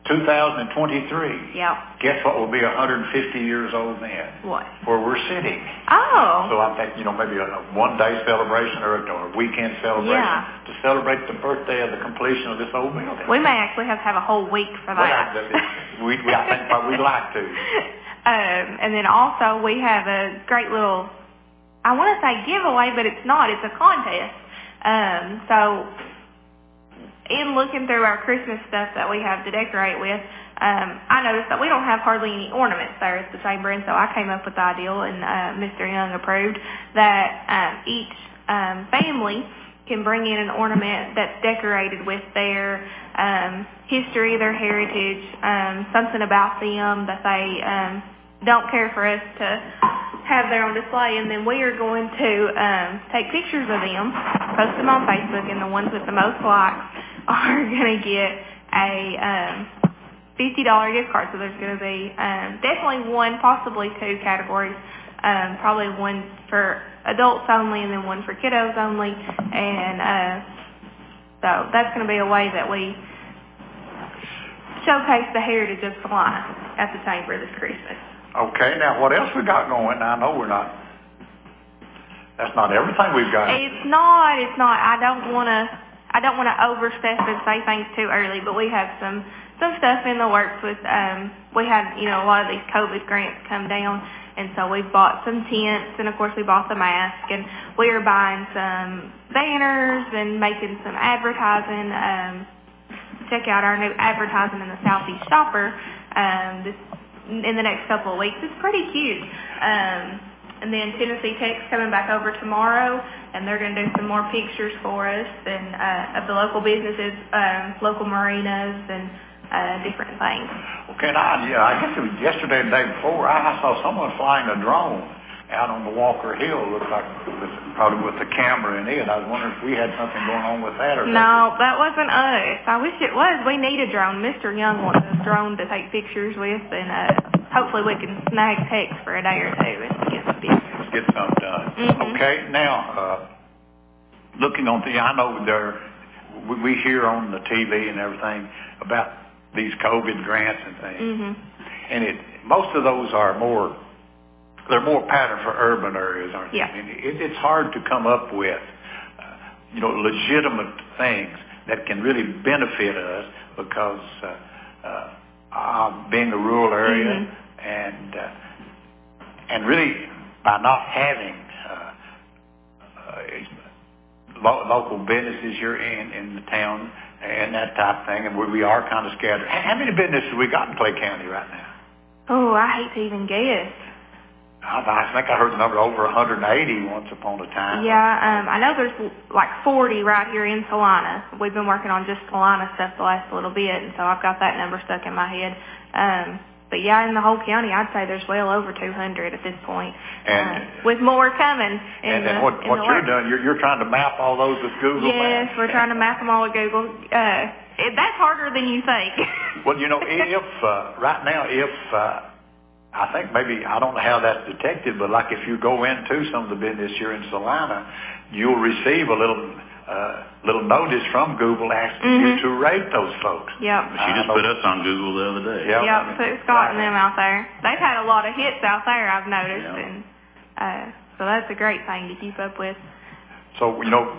2023. Yeah. Guess what will be 150 years old then? What? Where we're sitting. Oh. So I think, maybe a one-day celebration or a weekend celebration to celebrate the birthday of the completion of this old building. We may actually have to have a whole week for that. Well, I think probably we'd like to. And then also we have a great little, I want to say giveaway, but it's not. It's a contest. So in looking through our Christmas stuff that we have to decorate with, I noticed that we don't have hardly any ornaments there at the chamber, and so I came up with the idea, and Mr. Young approved, that each family can bring in an ornament that's decorated with their history, their heritage, something about them that they don't care for us to have there on display, and then we are going to take pictures of them post them on Facebook, and the ones with the most likes are going to get a $50 gift card. So there's going to be definitely one, possibly two categories. Probably one for adults only, and then one for kiddos only. And so that's going to be a way that we showcase the heritage of Salina at the Chamber this Christmas. Okay, now what else we got going? I know that's not everything we've got. It's not. I don't want to overstep and say things too early, but we have some stuff in the works with, we had, a lot of these COVID grants come down, and so we've bought some tents, and of course we bought the mask, and we are buying some banners and making some advertising. Check out our new advertising in the Southeast Shopper in the next couple of weeks. It's pretty cute. And then Tennessee Tech's coming back over tomorrow, and they're going to do some more pictures for us and of the local businesses, local marinas, and different things. Okay, now, I guess it was yesterday, the day before, I saw someone flying a drone out on the Walker Hill. Looked like probably with the camera in it. I was wondering if we had something going on with that or no, that wasn't us. I wish it was. We need a drone. Mr. Young wants a drone to take pictures with, and hopefully we can snag text for a day or two and get some pictures. Get something done. Mm-hmm. Okay, now, looking on I know we hear on the TV and everything about these COVID grants and things. Mm-hmm. And most of those are more patterned for urban areas, aren't they? Yeah. I mean, it's hard to come up with, legitimate things that can really benefit us because being a rural area and really by not having local businesses here in the town and that type of thing, and we are kind of scattered. How many businesses we got in Clay County right now? Oh, I hate to even guess. I think I heard the number over 180 once upon a time. Yeah, I know there's like 40 right here in Salina. We've been working on just Salina stuff the last little bit, and so I've got that number stuck in my head. But yeah, in the whole county, I'd say there's well over 200 at this point, and with more coming. And what you're doing, you're trying to map all those with Google Maps? Yes, we're trying to map them all with Google. That's harder than you think. Well, if right now, I think maybe, I don't know how that's detected, but like if you go into some of the business here in Salina, you'll receive a little notice from Google asking you to rate those folks. Yep. She just put us on Google the other day. Yep, put Scott and them out there. They've had a lot of hits out there, I've noticed, and so that's a great thing to keep up with. So,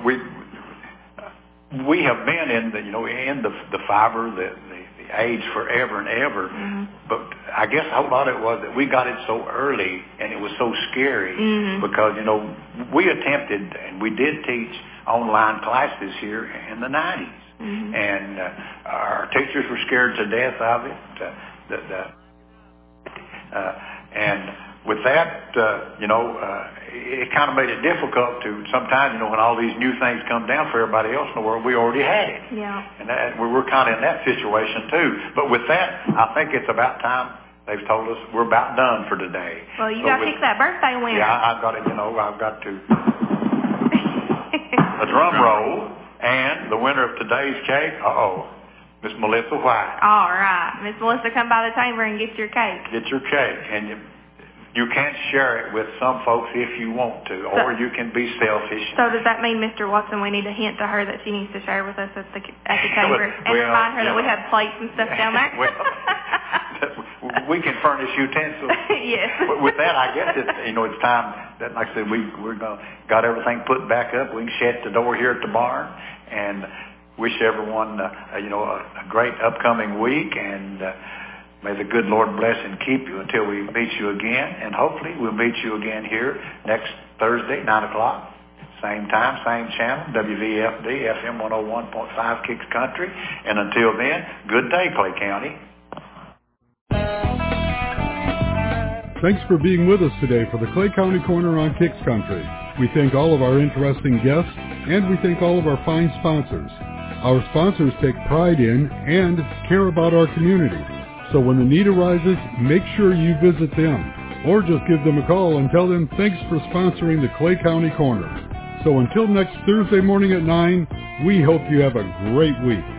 we have been in the fiber, the age forever and ever, but I guess a whole lot of it was that we got it so early and it was so scary because, we attempted and we did teach online classes here in the 90s. And our teachers were scared to death of it. And with that, it kind of made it difficult to sometimes, when all these new things come down for everybody else in the world, we already had it. Yeah. And we're kind of in that situation too. But with that, I think it's about time. They've told us we're about done for today. Well, you got to pick that birthday winner. Yeah, I've got to, I've got to. A drum roll, and the winner of today's cake, Miss Melissa White. All right. Miss Melissa, come by the chamber and get your cake. Get your cake. And you can't share it with some folks if you want to, or you can be selfish. So does that mean, Mr. Watson, we need to hint to her that she needs to share with us at the chamber and remind her that we have plates and stuff down there? We can furnish utensils. Yes. With that, I guess it's time that, like I said, we're got everything put back up. We can shut the door here at the barn, and wish everyone a great upcoming week, and may the good Lord bless and keep you until we meet you again, and hopefully we'll meet you again here next Thursday, 9 o'clock. Same time, same channel, WVFD, FM 101.5 Kicks Country. And until then, good day, Clay County. Thanks for being with us today for the Clay County Corner on Kicks Country. We thank all of our interesting guests, and we thank all of our fine sponsors. Our sponsors take pride in and care about our community. So when the need arises, make sure you visit them, or just give them a call and tell them thanks for sponsoring the Clay County Corner. So until next Thursday morning at 9, we hope you have a great week.